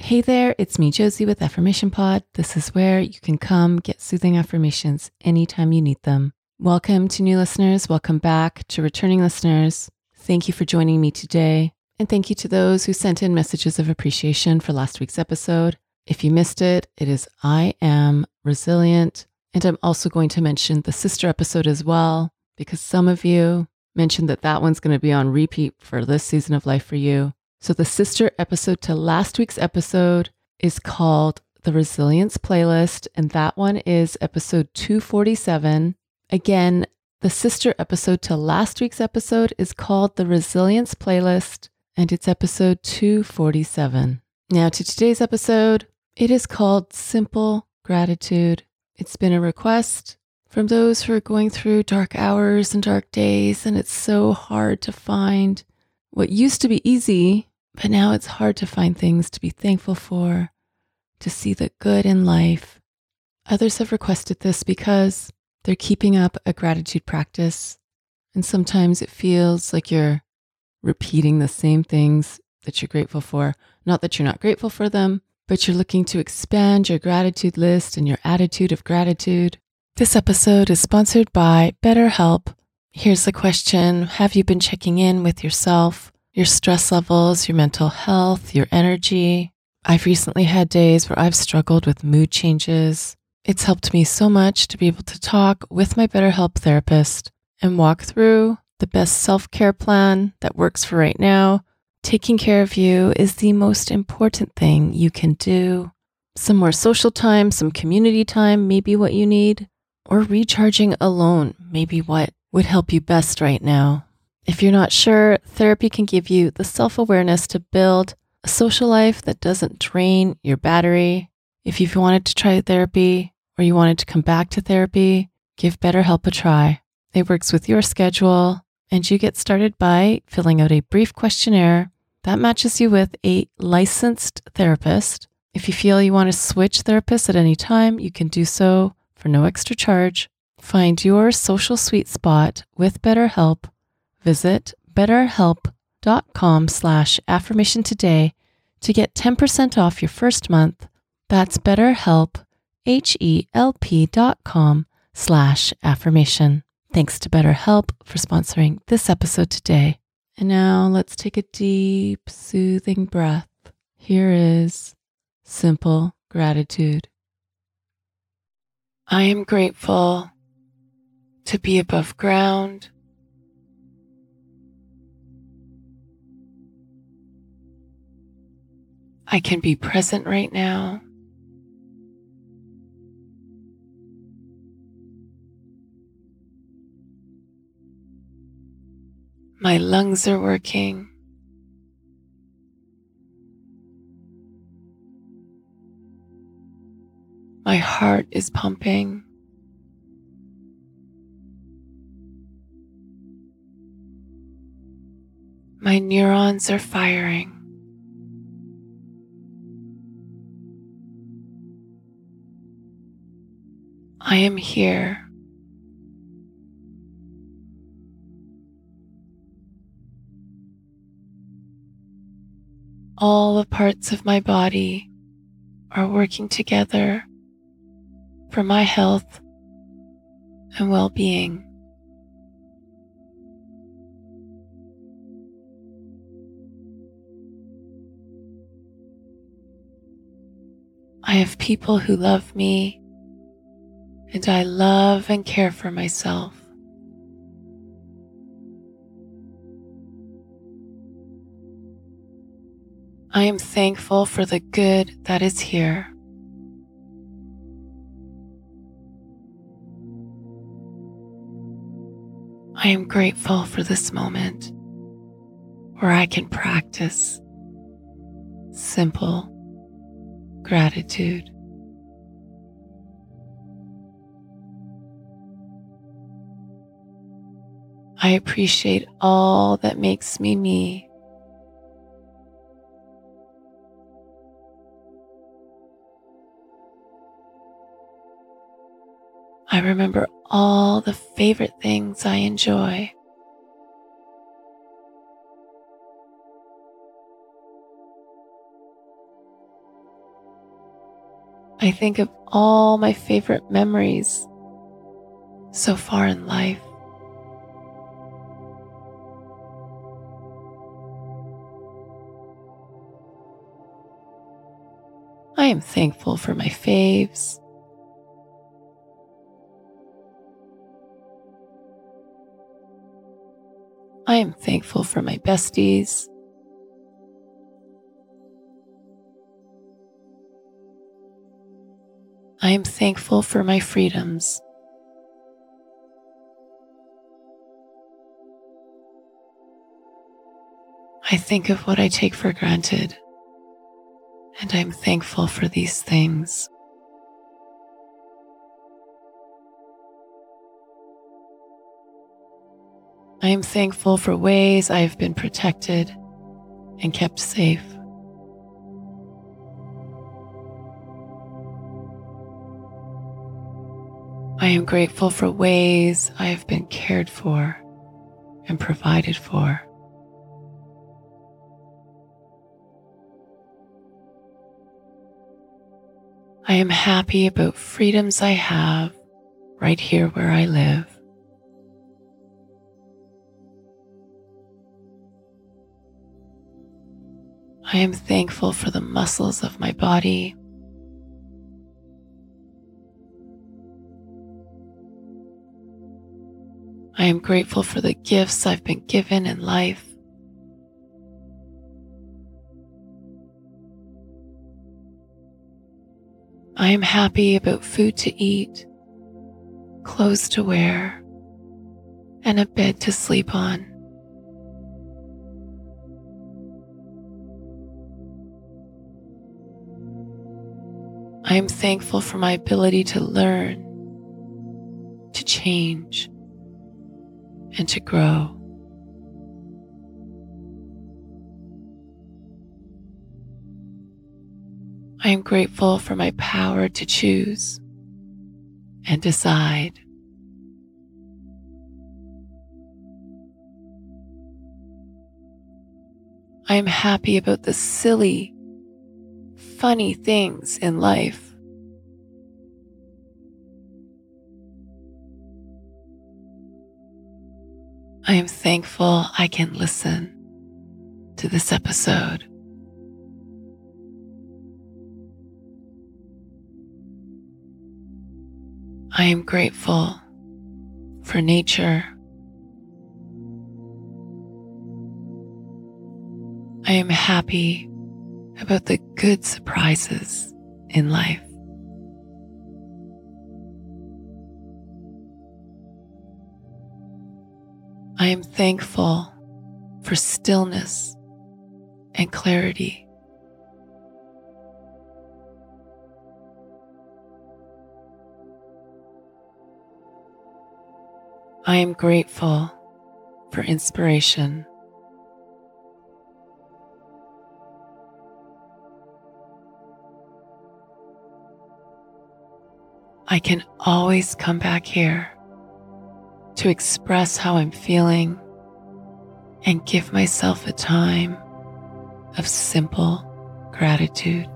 Hey there, it's me, Josie, with Affirmation Pod. This is where you can come get soothing affirmations anytime you need them. Welcome to new listeners. Welcome back to returning listeners. Thank you for joining me today. And thank you to those who sent in messages of appreciation for last week's episode. If you missed it, it is I Am Resilient. And I'm also going to mention the sister episode as well, because some of you mentioned that one's going to be on repeat for this season of life for you. So the sister episode to last week's episode is called The Resilience Playlist, and that one is episode 247. Again, the sister episode to last week's episode is called The Resilience Playlist, and it's episode 247. Now to today's episode, it is called Simple Gratitude. It's been a request from those who are going through dark hours and dark days, and it's so hard to find what used to be easy. But now it's hard to find things to be thankful for, to see the good in life. Others have requested this because they're keeping up a gratitude practice. And sometimes it feels like you're repeating the same things that you're grateful for. Not that you're not grateful for them, but you're looking to expand your gratitude list and your attitude of gratitude. This episode is sponsored by BetterHelp. Here's the question. Have you been checking in with yourself? Your stress levels, your mental health, your energy. I've recently had days where I've struggled with mood changes. It's helped me so much to be able to talk with my BetterHelp therapist and walk through the best self-care plan that works for right now. Taking care of you is the most important thing you can do. Some more social time, some community time, maybe what you need, or recharging alone, maybe what would help you best right now. If you're not sure, therapy can give you the self-awareness to build a social life that doesn't drain your battery. If you've wanted to try therapy or you wanted to come back to therapy, give BetterHelp a try. It works with your schedule, and you get started by filling out a brief questionnaire that matches you with a licensed therapist. If you feel you want to switch therapists at any time, you can do so for no extra charge. Find your social sweet spot with BetterHelp. Visit betterhelp.com/affirmation today to get 10% off your first month. That's BetterHelp, HELP.com/affirmation. Thanks to BetterHelp for sponsoring this episode today. And now let's take a deep, soothing breath. Here is simple gratitude. I am grateful to be above ground. I can be present right now. My lungs are working. My heart is pumping. My neurons are firing. I am here. All the parts of my body are working together for my health and well-being. I have people who love me, and I love and care for myself. I am thankful for the good that is here. I am grateful for this moment where I can practice simple gratitude. I appreciate all that makes me me. I remember all the favorite things I enjoy. I think of all my favorite memories so far in life. I am thankful for my faves. I am thankful for my besties. I am thankful for my freedoms. I think of what I take for granted, and I'm thankful for these things. I am thankful for ways I have been protected and kept safe. I am grateful for ways I have been cared for and provided for. I am happy about freedoms I have right here where I live. I am thankful for the muscles of my body. I am grateful for the gifts I've been given in life. I am happy about food to eat, clothes to wear, and a bed to sleep on. I am thankful for my ability to learn, to change, and to grow. I am grateful for my power to choose and decide. I am happy about the silly, funny things in life. I am thankful I can listen to this episode. I am grateful for nature. I am happy about the good surprises in life. I am thankful for stillness and clarity. I am grateful for inspiration. I can always come back here to express how I'm feeling and give myself a time of simple gratitude.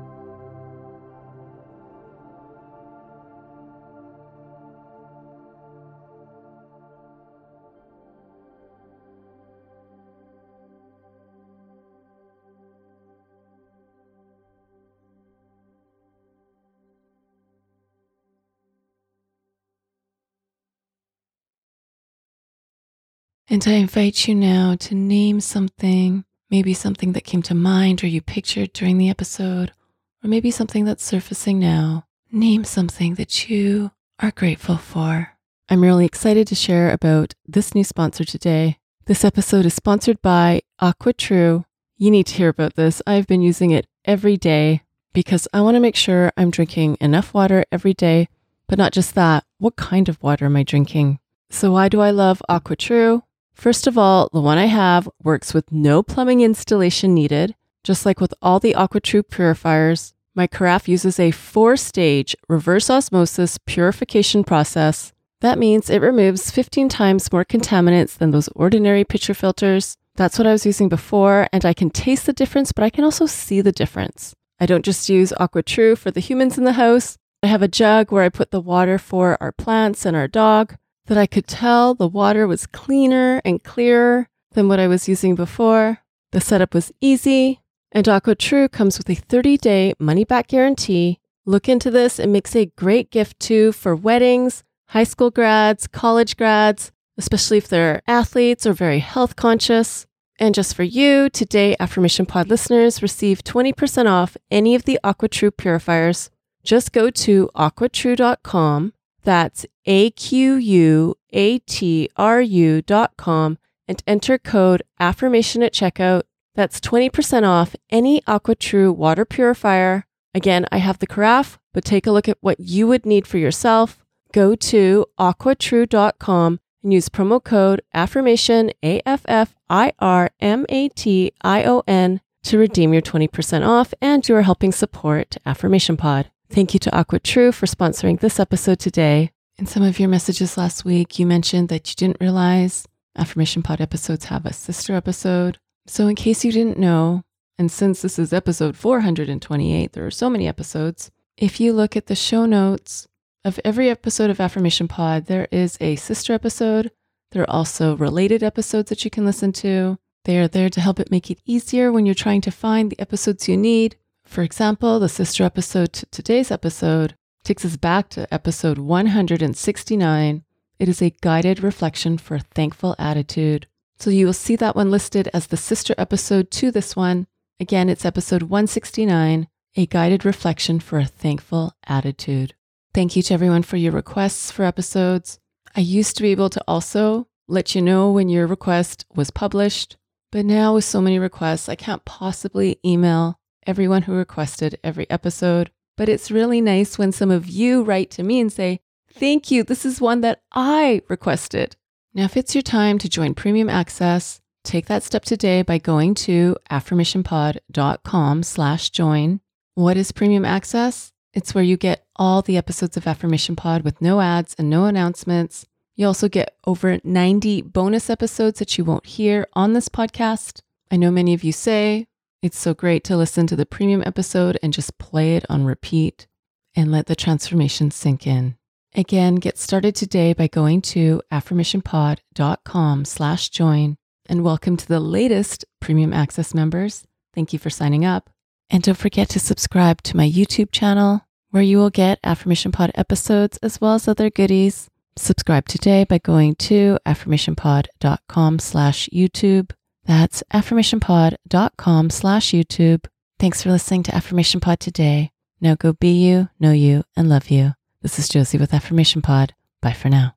And I invite you now to name something, maybe something that came to mind or you pictured during the episode, or maybe something that's surfacing now. Name something that you are grateful for. I'm really excited to share about this new sponsor today. This episode is sponsored by AquaTrue. You need to hear about this. I've been using it every day because I want to make sure I'm drinking enough water every day, but not just that. What kind of water am I drinking? So why do I love AquaTrue? First of all, the one I have works with no plumbing installation needed. Just like with all the AquaTrue purifiers, my carafe uses a 4-stage reverse osmosis purification process. That means it removes 15 times more contaminants than those ordinary pitcher filters. That's what I was using before, and I can taste the difference, but I can also see the difference. I don't just use AquaTrue for the humans in the house. I have a jug where I put the water for our plants and our dog that I could tell the water was cleaner and clearer than what I was using before. The setup was easy, and AquaTrue comes with a 30-day money-back guarantee. Look into this. It makes a great gift too for weddings, high school grads, college grads, especially if they're athletes or very health conscious. And just for you, today Affirmation Pod listeners receive 20% off any of the AquaTrue purifiers. Just go to aquatrue.com. That's AQUATRU.com and enter code AFFIRMATION at checkout. That's 20% off any AquaTrue water purifier. Again, I have the carafe, but take a look at what you would need for yourself. Go to aquatrue.com and use promo code AFFIRMATION, AFFIRMATION, to redeem your 20% off, and you are helping support Affirmation Pod. Thank you to AquaTrue for sponsoring this episode today. In some of your messages last week, you mentioned that you didn't realize Affirmation Pod episodes have a sister episode. So in case you didn't know, and since this is episode 428, there are so many episodes, if you look at the show notes of every episode of Affirmation Pod, there is a sister episode. There are also related episodes that you can listen to. They are there to help it make it easier when you're trying to find the episodes you need. For example, the sister episode to today's episode takes us back to episode 169. It is a guided reflection for a thankful attitude. So you will see that one listed as the sister episode to this one. Again, it's episode 169, a guided reflection for a thankful attitude. Thank you to everyone for your requests for episodes. I used to be able to also let you know when your request was published, but now with so many requests, I can't possibly email everyone who requested every episode. But it's really nice when some of you write to me and say, thank you, this is one that I requested. Now, if it's your time to join Premium Access, take that step today by going to affirmationpod.com/join. What is Premium Access? It's where you get all the episodes of Affirmation Pod with no ads and no announcements. You also get over 90 bonus episodes that you won't hear on this podcast. I know many of you say it's so great to listen to the premium episode and just play it on repeat and let the transformation sink in. Again, get started today by going to affirmationpod.com/join and welcome to the latest Premium Access members. Thank you for signing up. And don't forget to subscribe to my YouTube channel where you will get Affirmation Pod episodes as well as other goodies. Subscribe today by going to affirmationpod.com/YouTube. That's affirmationpod.com/YouTube. Thanks for listening to Affirmation Pod today. Now go be you, know you, and love you. This is Josie with Affirmation Pod. Bye for now.